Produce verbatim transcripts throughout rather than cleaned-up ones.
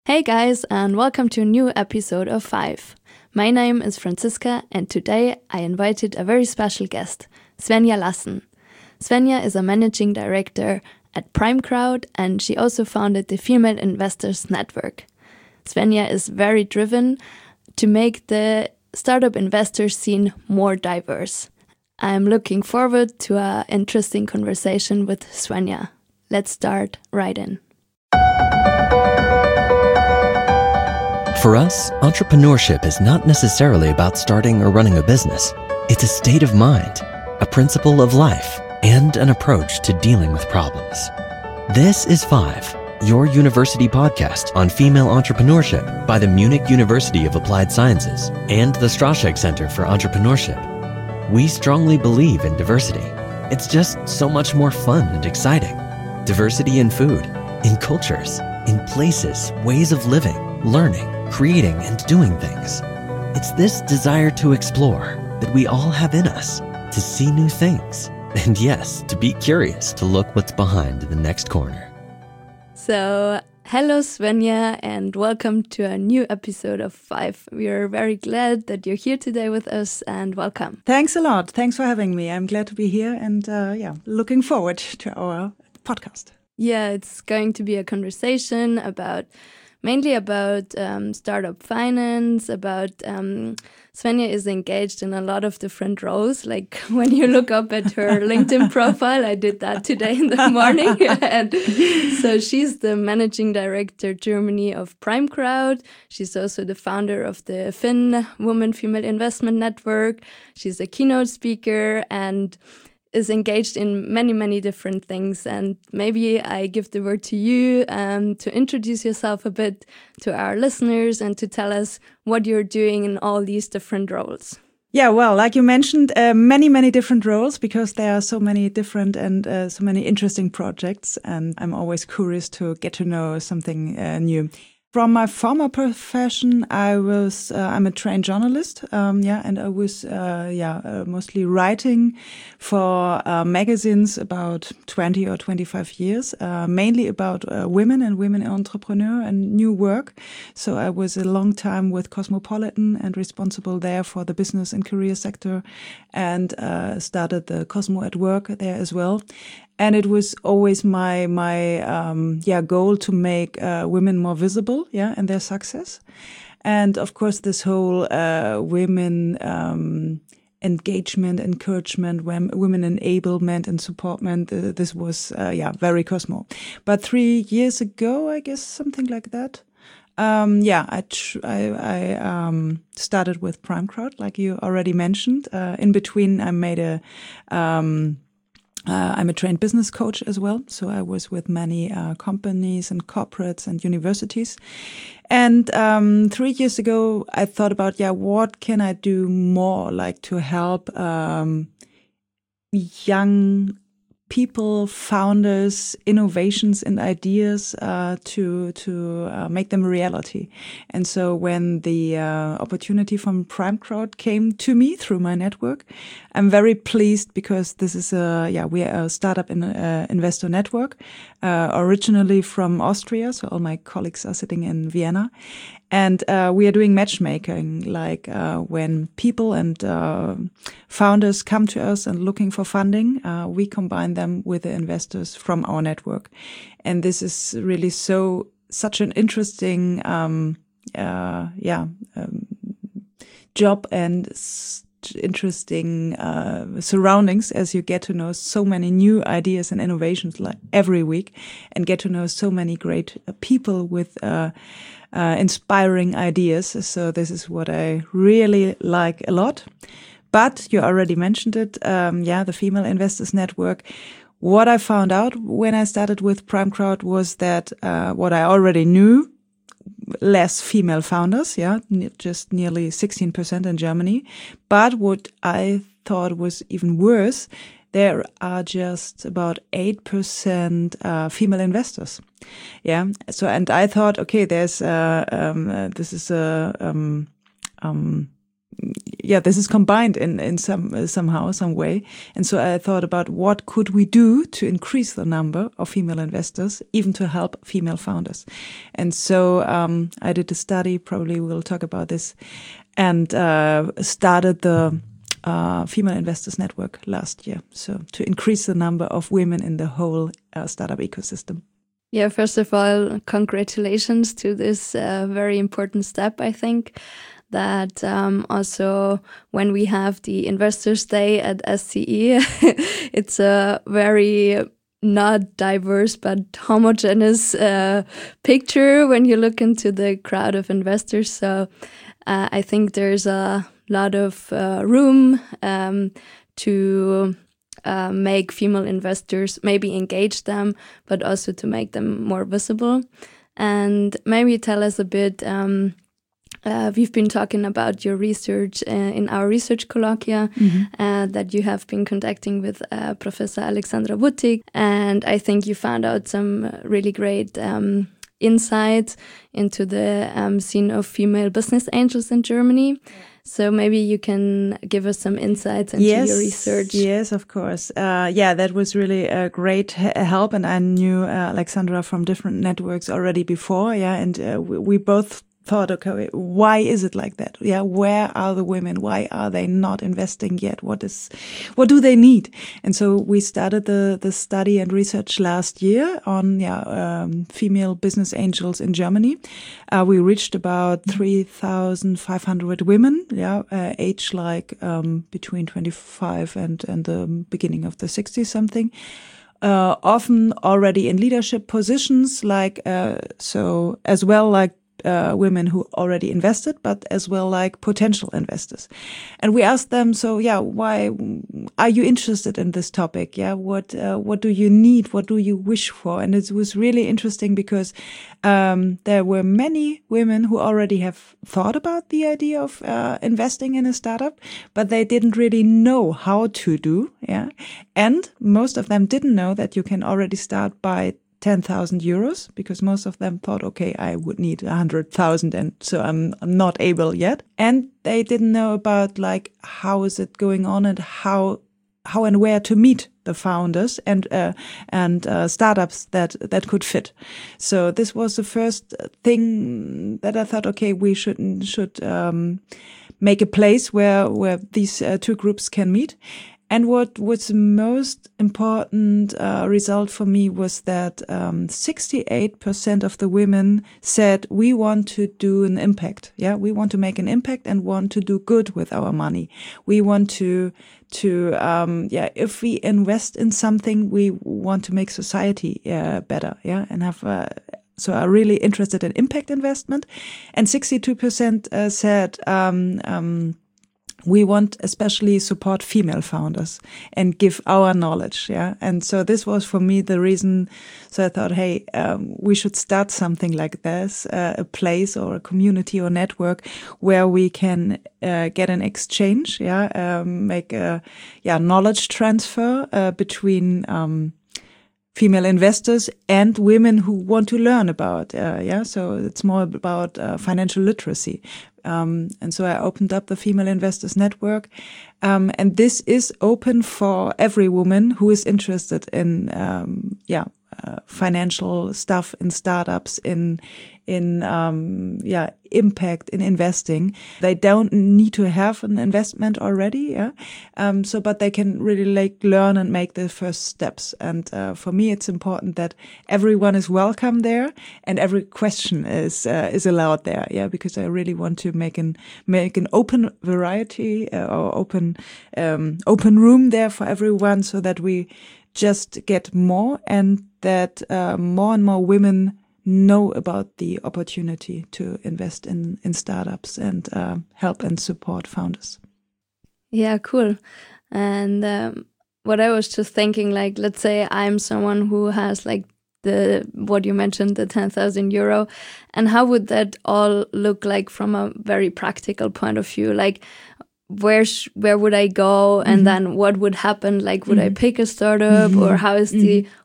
Hey guys, and welcome to a new episode of Five. My name is Franziska, and today I invited a very special guest, Svenja Lassen. Svenja is a managing director at PrimeCrowd, and she also founded the Female Investors Network. Svenja is very driven to make the startup investor scene more diverse. I'm looking forward to an interesting conversation with Svenja. Let's start right in. For us, entrepreneurship is not necessarily about starting or running a business. It's a state of mind, a principle of life, and an approach to dealing with problems. This is Five, your university podcast on female entrepreneurship by the Munich University of Applied Sciences and the Straschek Center for Entrepreneurship. We strongly believe in diversity. It's just so much more fun and exciting. Diversity in food, in cultures, in places, ways of living, learning, creating, and doing things. It's this desire to explore that we all have in us, to see new things, and yes, to be curious to look what's behind the next corner. So, hello Svenja, and welcome to a new episode of Five. We are very glad that you're here today with us, and welcome. Thanks a lot. Thanks for having me. I'm glad to be here, and uh, yeah, looking forward to our podcast. Yeah, it's going to be a conversation about mainly about um, startup finance, about um, Svenja is engaged in a lot of different roles. Like when you look up at her LinkedIn profile, I did that today in the morning. And so she's the managing director Germany of PrimeCrowd. She's also the founder of the F I N Women Female Investment Network. She's a keynote speaker and is engaged in many, many different things. And maybe I give the word to you um, to introduce yourself a bit to our listeners and to tell us what you're doing in all these different roles. Yeah, well, like you mentioned, uh, many, many different roles because there are so many different and uh, so many interesting projects. And I'm always curious to get to know something uh, new. From my former profession, I was, uh, I'm a trained journalist, um, yeah, and I was, uh, yeah, uh, mostly writing for uh, magazines about twenty or twenty-five years, uh, mainly about uh, women and women entrepreneur and new work. So I was a long time with Cosmopolitan and responsible there for the business and career sector, and uh, started the Cosmo at Work there as well. And it was always my my um, yeah goal to make uh, women more visible, yeah, and their success. And of course, this whole uh, women um, engagement, encouragement, women enablement and supportment. Uh, this was uh, yeah very Cosmo. But three years ago, I guess something like that. Um, yeah, I tr- I, I um, started with PrimeCrowd, like you already mentioned. Uh, in between, I made a. Um, Uh, I'm a trained business coach as well, so I was with many uh, companies and corporates and universities. And um, three years ago, I thought about, yeah, what can I do more, like to help um, young people, founders, innovations and ideas uh, to to uh, make them a reality. And so when the uh, opportunity from PrimeCrowd came to me through my network, I'm very pleased because this is a yeah we are a startup in uh, investor network, uh, originally from Austria. So all my colleagues are sitting in Vienna. And uh, we are doing matchmaking, like uh, when people and uh, founders come to us and looking for funding, uh, we combine them with the investors from our network. And this is really so such an interesting, um, uh, yeah, um, job and s- interesting uh, surroundings as you get to know so many new ideas and innovations like every week, and get to know so many great uh, people with. Uh, Uh, inspiring ideas. So this is what I really like a lot. But you already mentioned it. Um, yeah, the Female Investors Network. What I found out when I started with PrimeCrowd was that uh, what I already knew, less female founders, yeah, just nearly sixteen percent in Germany. But what I thought was even worse, there are just about eight percent uh, female investors. Yeah. So, and I thought, okay, there's, uh, um, uh, this is a, um, um, yeah, this is combined in, in some, uh, somehow, some way. And so I thought about what could we do to increase the number of female investors, even to help female founders. And so, um, I did a study, probably we'll talk about this, and, uh, started the, uh, Female Investors Network last year. So to increase the number of women in the whole, uh, startup ecosystem. Yeah, first of all, congratulations to this, uh, very important step, I think. That um, also when we have the Investors Day at S C E, it's a very not diverse but homogeneous uh, picture when you look into the crowd of investors. So uh, I think there's a lot of uh, room um, to uh, make female investors, maybe engage them, but also to make them more visible. And maybe tell us a bit. Um, Uh, we've been talking about your research uh, in our research colloquia mm-hmm. uh, that you have been conducting with uh, Professor Alexandra Wuttig. And I think you found out some really great um, insights into the um, scene of female business angels in Germany. Yeah. So maybe you can give us some insights into yes, your research. Yes, of course. Uh, yeah, that was really a great help. And I knew uh, Alexandra from different networks already before. Yeah, and uh, we, we both thought, okay, why is it like that? Yeah, where are the women? Why are they not investing yet? What is, what do they need? And so we started the the study and research last year on yeah um, female business angels in Germany. Uh, we reached about three thousand five hundred women, yeah, uh, age like um, between twenty-five and and the beginning of the sixties something. Uh, often already in leadership positions, like uh, so as well like. Uh, women who already invested, but as well like potential investors. And we asked them, so yeah, why are you interested in this topic? Yeah, what uh, what do you need? What do you wish for? And it was really interesting because um, there were many women who already have thought about the idea of uh, investing in a startup, but they didn't really know how to do. Yeah, and most of them didn't know that you can already start by ten thousand euros, because most of them thought, okay, I would need one hundred thousand, and so I'm, I'm not able yet. And they didn't know about like, how is it going on and how, how and where to meet the founders and, uh, and, uh, startups that, that could fit. So this was the first thing that I thought, okay, we should, should, um, make a place where, where these uh, two groups can meet. And what was the most important uh, result for me was that um, sixty-eight percent of the women said, we want to do an impact. Yeah, we want to make an impact and want to do good with our money. We want to, to um, yeah, if we invest in something, we want to make society uh, better. Yeah, and have uh, so are really interested in impact investment. And sixty-two percent uh, said, um, um, we want especially support female founders and give our knowledge. Yeah. And so this was for me the reason. So I thought, hey, um, we should start something like this, uh, a place or a community or network where we can uh, get an exchange. Yeah. Um, make a yeah knowledge transfer uh, between um female investors and women who want to learn about, uh, yeah. So it's more about uh, financial literacy. Um, and so I opened up the Female Investors Network. Um, and this is open for every woman who is interested in, um, yeah, uh, financial stuff, in startups, in, in, um, yeah, impact, in investing. They don't need to have an investment already. Yeah. Um, so, but they can really like learn and make the first steps. And, uh, for me, it's important that everyone is welcome there and every question is, uh, is allowed there. Yeah. Because I really want to make an, make an open variety uh, or open, um, open room there for everyone so that we just get more and that, uh, more and more women know about the opportunity to invest in, in startups and uh, help and support founders. Yeah, cool. And um, what I was just thinking, like, let's say I'm someone who has like the, what you mentioned, the ten thousand euro, and how would that all look like from a very practical point of view? Like, where sh where would I go, and mm-hmm. then what would happen? Like, would mm-hmm. I pick a startup, mm-hmm. or how is the mm-hmm.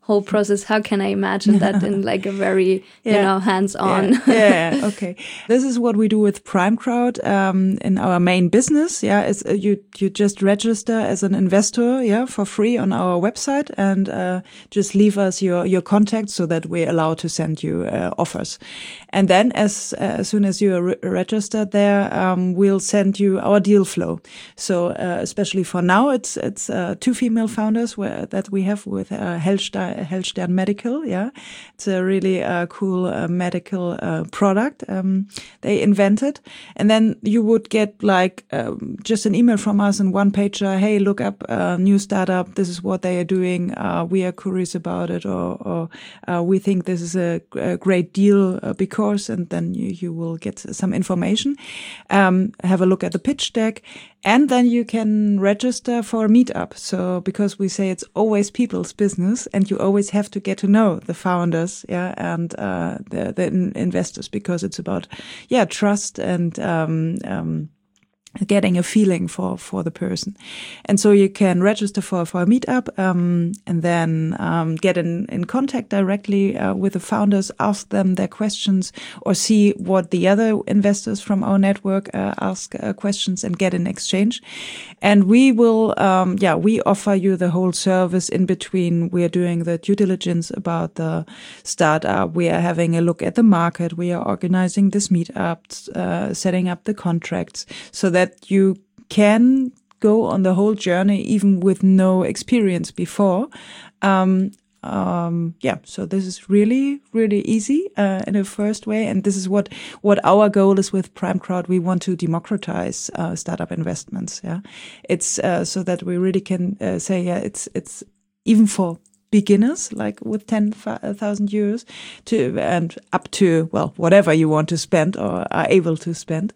whole process? How can I imagine that in like a very, yeah. you know, hands-on? Yeah. yeah, okay. This is what we do with PrimeCrowd um, in our main business. Yeah, it's, uh, you you just register as an investor, yeah, for free on our website, and uh, just leave us your your contact so that we're allowed to send you uh, offers. And then, as uh, as soon as you are re registered there, um, we'll send you our deal flow. So, uh, especially for now, it's it's uh, two female founders where, that we have with uh, Hellstern, Hellstern Medical. Yeah, it's a really uh, cool uh, medical uh, product um, they invented. And then you would get like um, just an email from us and one pager. Hey, look up a new startup. This is what they are doing. Uh, we are curious about it, or, or uh, we think this is a, a great deal uh, because. And then you, you will get some information. Um, have a look at the pitch deck, and then you can register for a meetup. So because we say it's always people's business, and you always have to get to know the founders, yeah, and uh, the, the investors, because it's about yeah trust and um, um, getting a feeling for, for the person. And so you can register for, for a meetup, um, and then, um, get in, in contact directly, uh, with the founders, ask them their questions, or see what the other investors from our network, uh, ask uh, questions and get in exchange. And we will, um, yeah, we offer you the whole service in between. We are doing the due diligence about the startup. We are having a look at the market. We are organizing this meetup, uh, setting up the contracts so that that you can go on the whole journey even with no experience before. Um, um, yeah, so this is really, really easy uh, in a first way. And this is what, what our goal is with PrimeCrowd. We want to democratize uh, startup investments. Yeah, it's uh, so that we really can uh, say, yeah, it's it's even for beginners, like with ten thousand euros to, and up to, well, whatever you want to spend or are able to spend.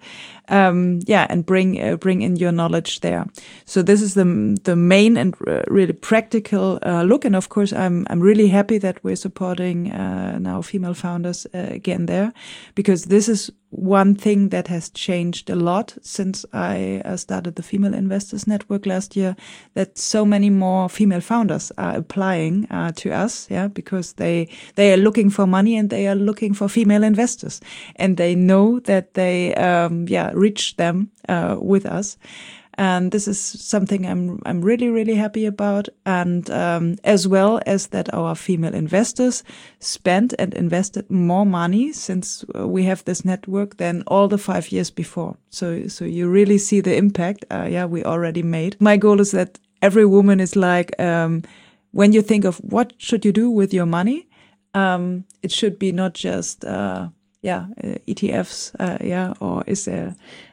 Um, yeah, and bring, uh, bring in your knowledge there. So this is the, the main and uh, really practical, uh, look. And of course, I'm, I'm really happy that we're supporting, uh, now female founders, uh, again there, because this is one thing that has changed a lot since I uh, started the Female Investors Network last year, that so many more female founders are applying uh, to us, yeah, because they they are looking for money and they are looking for female investors, and they know that they um, yeah reach them uh, with us. And this is something I'm I'm really, really happy about. And um, as well as that our female investors spent and invested more money since we have this network than all the five years before. So so you really see the impact, uh, yeah, we already made. My goal is that every woman is like, um, when you think of what should you do with your money, um, it should be not just uh, yeah, uh, E T Fs, uh, yeah, or is there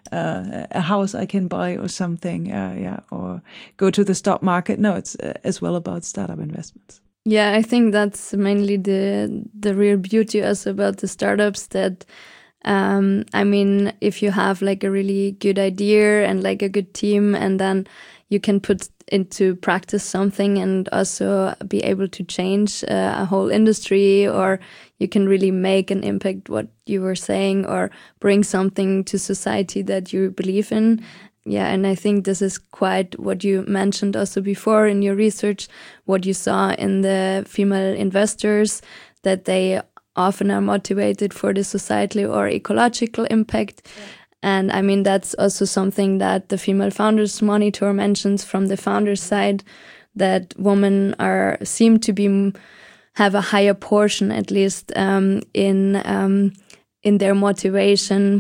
uh, a house I can buy or something, uh, yeah, or go to the stock market? No, it's uh, as well about startup investments. Yeah, I think that's mainly the the real beauty also about the startups, that um, I mean, if you have like a really good idea and like a good team, and then you can put into practice something and also be able to change uh, a whole industry, or you can really make an impact, what you were saying, or bring something to society that you believe in. Yeah, and I think this is quite what you mentioned also before in your research, what you saw in the female investors, that they often are motivated for the societal or ecological impact. Yeah. And I mean, that's also something that the Female Founders Monitor mentions from the founders' side, that women are seem to be have a higher portion, at least um, in um, in their motivation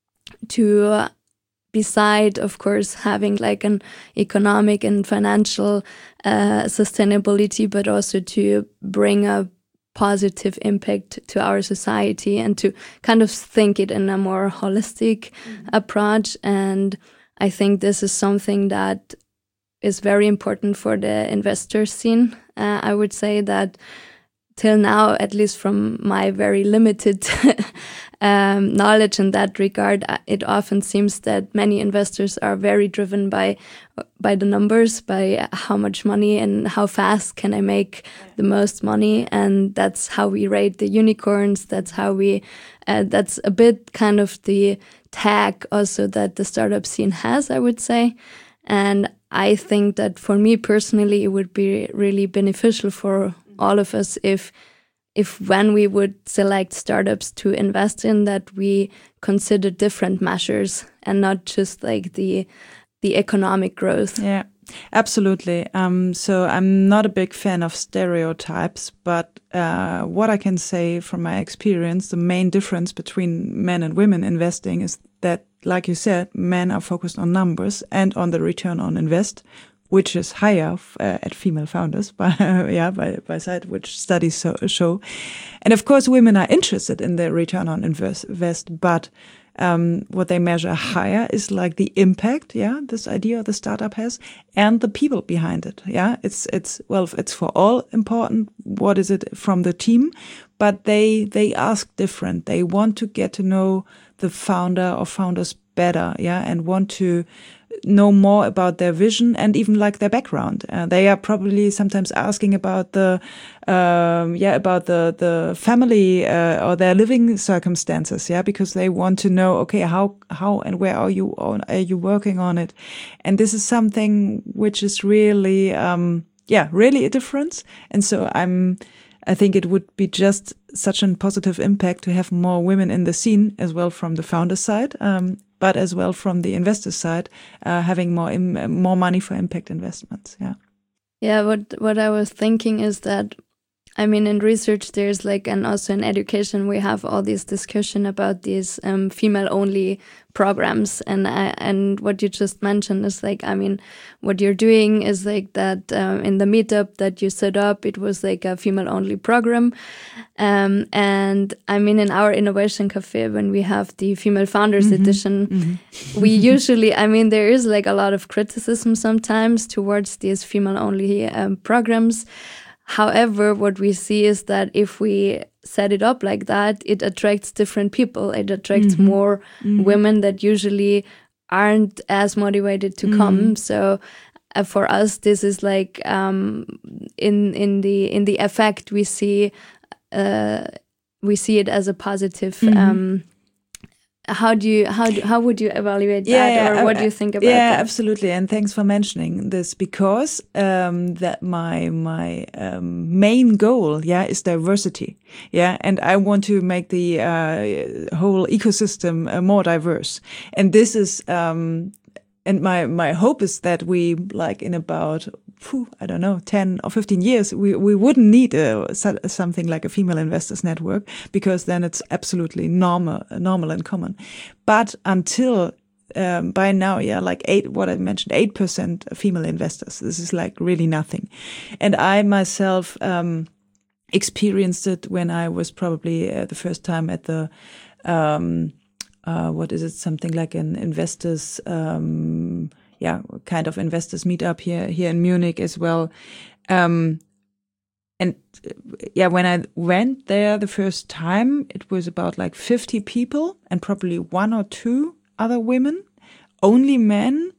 to, uh, beside, of course, having like an economic and financial uh, sustainability, but also to bring a positive impact to our society and to kind of think it in a more holistic mm-hmm. approach. And I think this is something that is very important for the investor scene. Uh, I would say that till now, at least from my very limited um, knowledge in that regard, it often seems that many investors are very driven by by the numbers, by how much money and how fast can I make the most money, and that's how we rate the unicorns. That's how we. Uh, that's a bit kind of the tag also that the startup scene has, I would say, and I think that for me personally, it would be really beneficial for all of us if if when we would select startups to invest in, that we consider different measures and not just like the the economic growth. Yeah, absolutely. Um, so I'm not a big fan of stereotypes, but uh, what I can say from my experience, the main difference between men and women investing is that, like you said, men are focused on numbers and on the return on invest, which is higher uh, at female founders, by, yeah, by, by side, which studies so, show. And of course, women are interested in the return on invest, invest but um, what they measure higher is like the impact, yeah, this idea the startup has, and the people behind it. Yeah, it's it's well, it's for all important. What is it from the team? But they they ask different. They want to get to know the founder or founders better, yeah, and want to know more about their vision and even like their background. Uh, they are probably sometimes asking about the, um, yeah, about the, the family, uh, or their living circumstances. Yeah. Because they want to know, okay, how, how and where are you, on, are you working on it? And this is something which is really, um, yeah, really a difference. And so I'm, I think it would be just such a positive impact to have more women in the scene as well from the founder side. Um, but as well from the investor side, uh, having more Im- more money for impact investments. Yeah. Yeah. What what I was thinking is that, I mean, in research there's like, and also in education we have all this discussion about these um, female-only programs, and I, and what you just mentioned is like, I mean, what you're doing is like that um, in the meetup that you set up, it was like a female-only program, um, and I mean, in our innovation cafe when we have the female founders mm-hmm. edition, mm-hmm. we usually, I mean, there is like a lot of criticism sometimes towards these female-only um, programs. However, what we see is that if we set it up like that, it attracts different people. It attracts mm-hmm. more mm-hmm. women that usually aren't as motivated to mm-hmm. come. So uh, for us, this is like um, in in the in the effect we see uh, we see it as a positive. Mm-hmm. Um, How do you how do, how would you evaluate yeah, that, yeah, or what do you think about yeah, that? Yeah, absolutely. And thanks for mentioning this, because um, that my my um, main goal, yeah, is diversity. Yeah, and I want to make the uh, whole ecosystem uh, more diverse. And this is um, and my my hope is that we, like in about, Whew, I don't know, ten or fifteen years, we, we wouldn't need a, something like a female investors network, because then it's absolutely normal, normal and common. But until, um, by now, yeah, like eight, what I mentioned, eight percent female investors, this is like really nothing. And I myself, um, experienced it when I was probably uh, the first time at the, um, uh, what is it? Something like an investors, um, yeah, kind of investors meet up here, here in Munich as well. Um, and yeah, when I went there the first time, it was about like fifty people and probably one or two other women, only men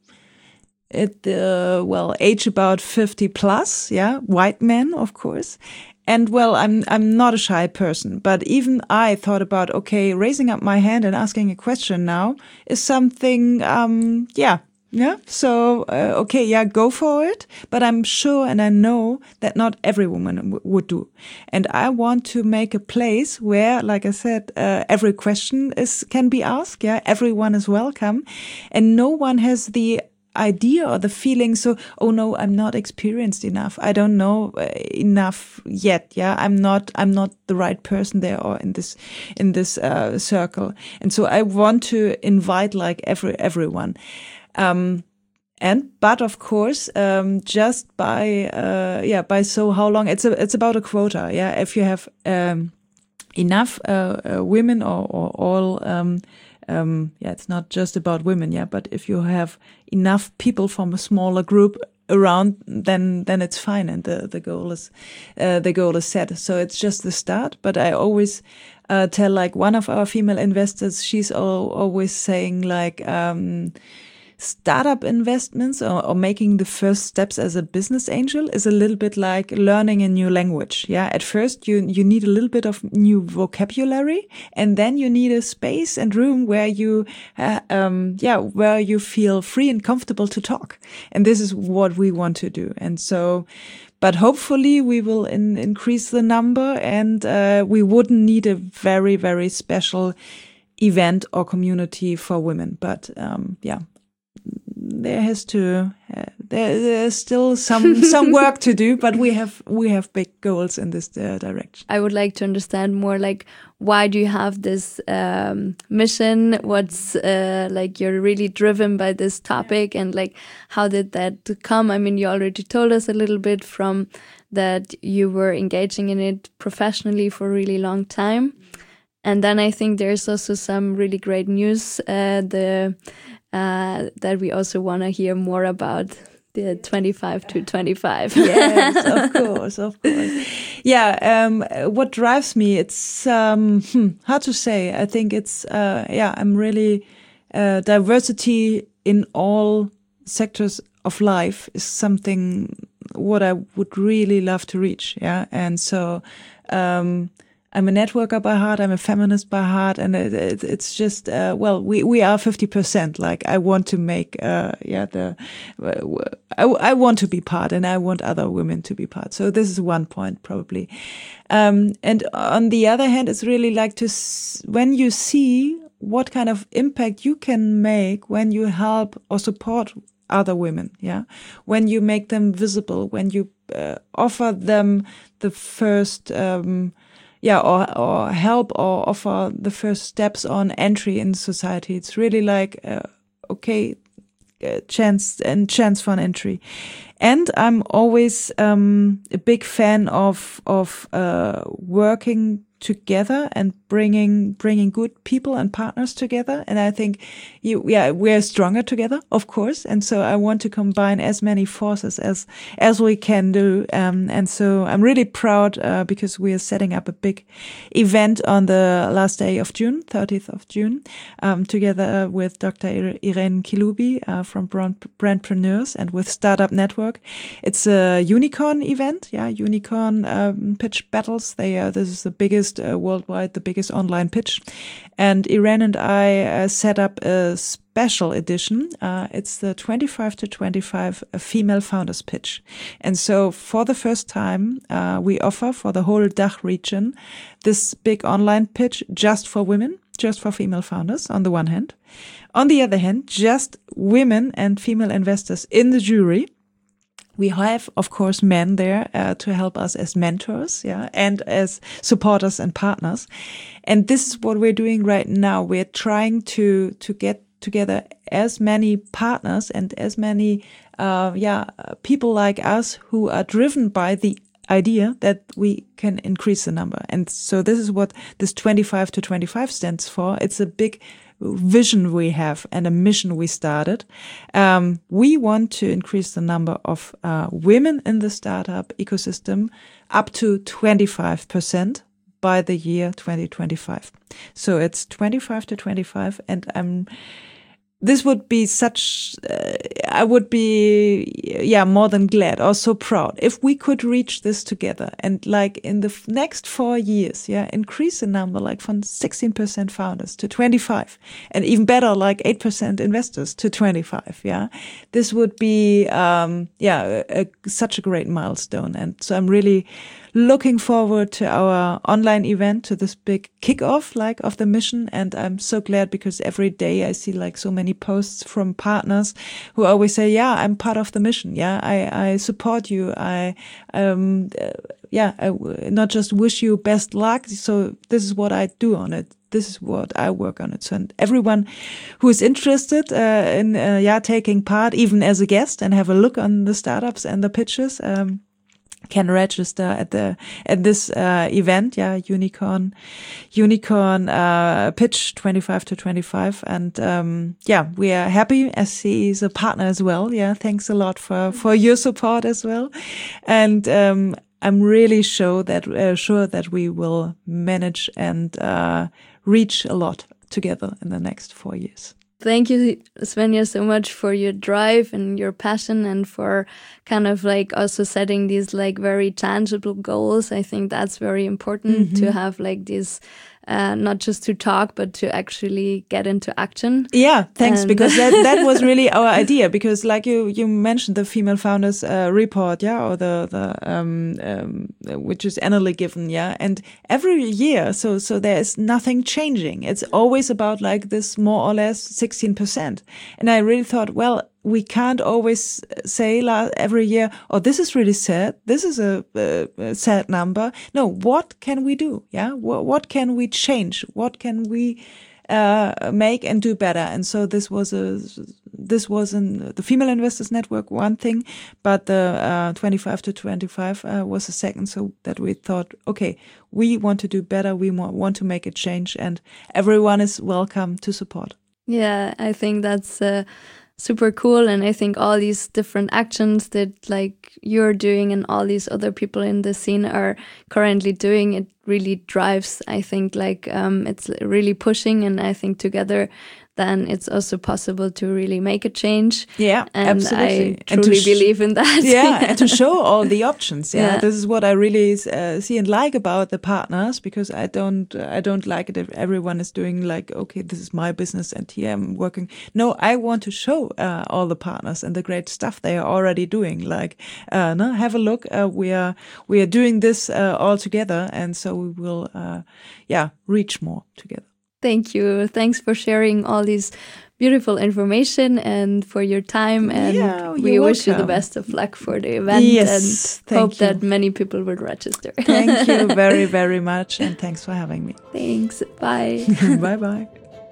at the, well, age about fifty plus. Yeah. White men, of course. And well, I'm, I'm not a shy person, but even I thought about, okay, raising up my hand and asking a question now is something, um, yeah. Yeah. So, uh, okay. Yeah, go for it. But I'm sure and I know that not every woman w- would do. And I want to make a place where, like I said, uh, every question is, can be asked. Yeah. Everyone is welcome, and no one has the idea or the feeling. So, oh no, I'm not experienced enough. I don't know uh, enough yet. Yeah. I'm not, I'm not the right person there or in this, in this, uh, circle. And so I want to invite like every, everyone. Um, and, but of course, um, just by, uh, yeah, by so how long, it's a, it's about a quota. Yeah. If you have, um, enough, uh, uh women or, or all, um, um, yeah, it's not just about women. Yeah. But if you have enough people from a smaller group around, then, then it's fine. And the, the goal is, uh, the goal is set. So it's just the start. But I always, uh, tell like one of our female investors, she's all, always saying like, um, startup investments or, or making the first steps as a business angel is a little bit like learning a new language. Yeah. At first you, you need a little bit of new vocabulary, and then you need a space and room where you, uh, um, yeah, where you feel free and comfortable to talk. And this is what we want to do. And so but hopefully we will in, increase the number, and uh, we wouldn't need a very, very special event or community for women. But um, yeah, there has to uh, there, there's still some some work to do, but we have we have big goals in this uh, direction. I would like to understand more, like, why do you have this um, mission? What's uh, like you're really driven by this topic, and like how did that come? I mean, you already told us a little bit from that you were engaging in it professionally for a really long time, and then I think there's also some really great news uh, the uh, that we also want to hear more about. The twenty-five to twenty-five. Yes, of course, of course. Yeah, um, what drives me, it's um, hmm, hard to say. I think it's, uh, yeah, I'm really, uh, diversity in all sectors of life is something what I would really love to reach. Yeah. And so, um, I'm a networker by heart. I'm a feminist by heart, and it, it, it's just uh, well, we we are fifty percent. Like I want to make, uh, yeah, the uh, I, I want to be part, and I want other women to be part. So this is one point probably. Um, and on the other hand, it's really like to s- when you see what kind of impact you can make when you help or support other women, yeah, when you make them visible, when you uh, offer them the first. Um, Yeah, or or help or offer the first steps on entry in society. It's really like uh, okay, uh, chance and chance for an entry. And I'm always um, a big fan of of uh, working together and bringing bringing good people and partners together. And I think, you, yeah, we're stronger together, of course. And so I want to combine as many forces as as we can do. Um, and so I'm really proud uh, because we are setting up a big event on the last day of June, thirtieth of June, um, together with Doctor Irene Kilubi uh, from Brand Brandpreneurs and with Startup Network. It's a unicorn event, yeah, unicorn um, pitch battles. They are, this is the biggest uh, worldwide, the biggest online pitch. And Irene and I uh, set up a special edition. Uh, it's the twenty-five to twenty-five female founders pitch. And so for the first time, uh, we offer for the whole D A C H region this big online pitch just for women, just for female founders on the one hand. On the other hand, just women and female investors in the jury. We have, of course, men there uh, to help us as mentors, yeah, and as supporters and partners. And this is what we're doing right now. We're trying to to get together as many partners and as many, uh, yeah, people like us who are driven by the idea that we can increase the number. And so this is what this twenty-five to twenty-five stands for. It's a big vision we have and a mission we started. Um, we want to increase the number of uh, women in the startup ecosystem up to twenty-five percent by the year twenty twenty-five. So it's twenty-five to twenty-five, and I'm this would be such, uh, I would be, yeah, more than glad or so proud if we could reach this together and like in the f- next four years, yeah, increase the number like from sixteen percent founders to twenty-five, and even better, like eight percent investors to twenty-five, yeah. This would be, um, yeah, a, a, such a great milestone. And so I'm really looking forward to our online event, to this big kickoff, like, of the mission. And I'm so glad because every day I see like so many posts from partners who always say, yeah, I'm part of the mission. Yeah, I, I support you. I, um, uh, yeah, I w- not just wish you best luck. So this is what I do on it. This is what I work on it. So, and everyone who is interested uh, in, uh, yeah, taking part, even as a guest, and have a look on the startups and the pitches, um, can register at the at this uh, event, yeah, unicorn, unicorn uh, pitch twenty-five to twenty-five, and um, yeah, we are happy as he is a partner as well. Yeah, thanks a lot for for your support as well, and um, I'm really sure that uh, sure that we will manage and uh, reach a lot together in the next four years. Thank you, Svenja, so much for your drive and your passion, and for kind of like also setting these like very tangible goals. I think that's very important, mm-hmm. to have like these uh, not just to talk, but to actually get into action. Yeah, thanks, And because that, that was really our idea. Because like you you mentioned the Female Founders uh, report, yeah, or the the um, um, which is annually given, yeah, and every year, so so there is nothing changing. It's always about like this more or less sixteen percent, and I really thought, well, we can't always say la- every year, oh, this is really sad. This is a, a, a sad number. No, what can we do? Yeah, what, what can we change? What can we uh, make and do better? And so this was a this was in the Female Investors Network one thing, but the uh, twenty-five to twenty-five uh, was a second. So that we thought, okay, we want to do better. We want to make a change, and everyone is welcome to support. Yeah, I think that's uh, super cool. And I think all these different actions that like you're doing and all these other people in the scene are currently doing, it really drives, I think, like um, it's really pushing. And I think together then it's also possible to really make a change. Yeah, and absolutely. I truly sh- believe in that. Yeah, and to show all the options. Yeah, yeah. This is what I really uh, see and like about the partners, because I don't, uh, I don't like it if everyone is doing like, okay, this is my business and here I'm working. No, I want to show uh, all the partners and the great stuff they are already doing. Like, uh, no, have a look. Uh, we are, we are doing this uh, all together, and so we will, uh, yeah, reach more together. Thank you. Thanks for sharing all these beautiful information and for your time. And yeah, we wish welcome. you the best of luck for the event. Yes, and hope you. that many people will register. Thank you very, very much. And thanks for having me. Thanks. Bye. Bye-bye.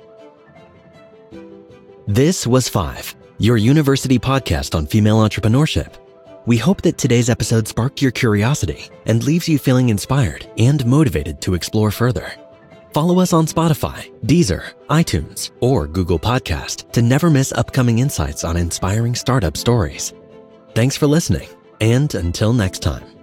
This was Five, your university podcast on female entrepreneurship. We hope that today's episode sparked your curiosity and leaves you feeling inspired and motivated to explore further. Follow us on Spotify, Deezer, iTunes, or Google Podcast to never miss upcoming insights on inspiring startup stories. Thanks for listening, and until next time.